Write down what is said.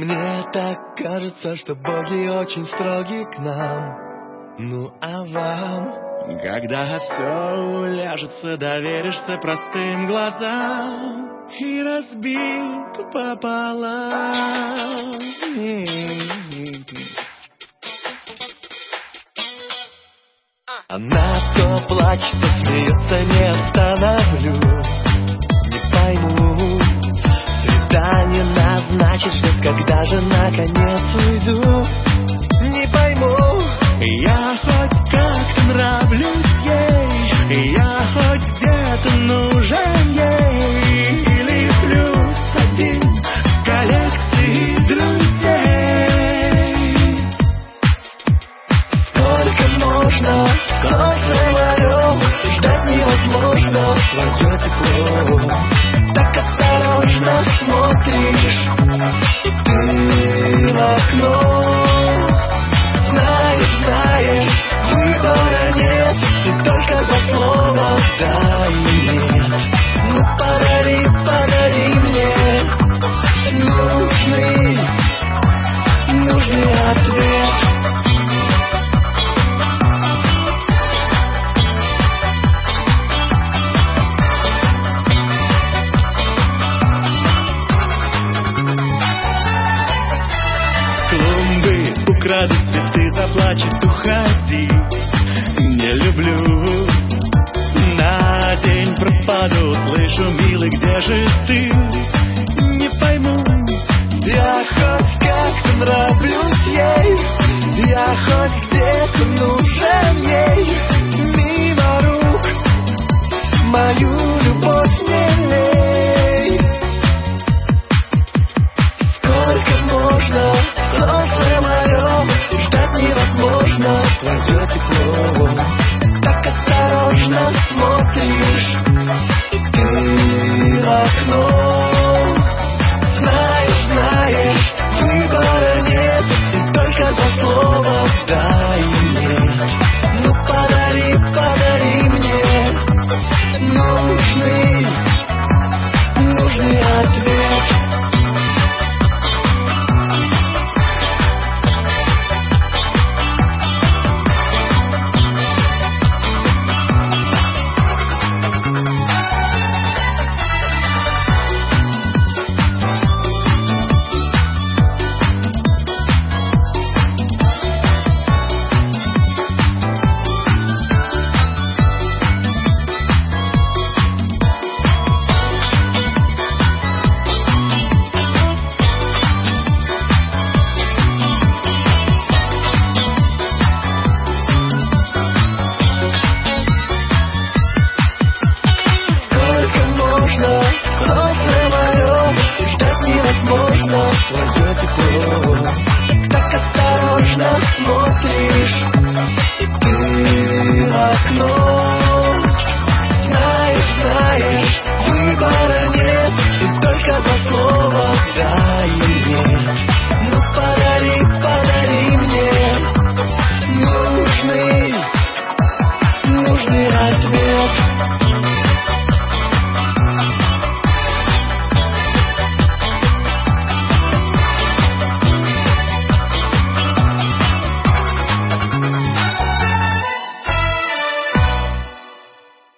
Мне так кажется, что боги очень строги к нам. Ну а вам? Когда все уляжется, доверишься простым глазам и разбит пополам. Она то плачет, то смеется, не остановлю. Не пойму, свидание назначит, ждет, когда же наконец уйду. Не пойму, я хоть как-то нравлюсь ей, я хоть где-то нужен ей, или плюс один в коллекции друзей. Сколько можно, солнце мое, ждать невозможно твое тепло. Так осторожно смотришь ты в окно. Знаешь, выбора нет, и только два слова да и нет. Ну подари мне нужный ответ. Клумбы украдут цветы, заплачет, уходи. Не люблю, на день пропаду, слышу, милый, где же ты? Не пойму, я хоть как-то нравлюсь ей, я хоть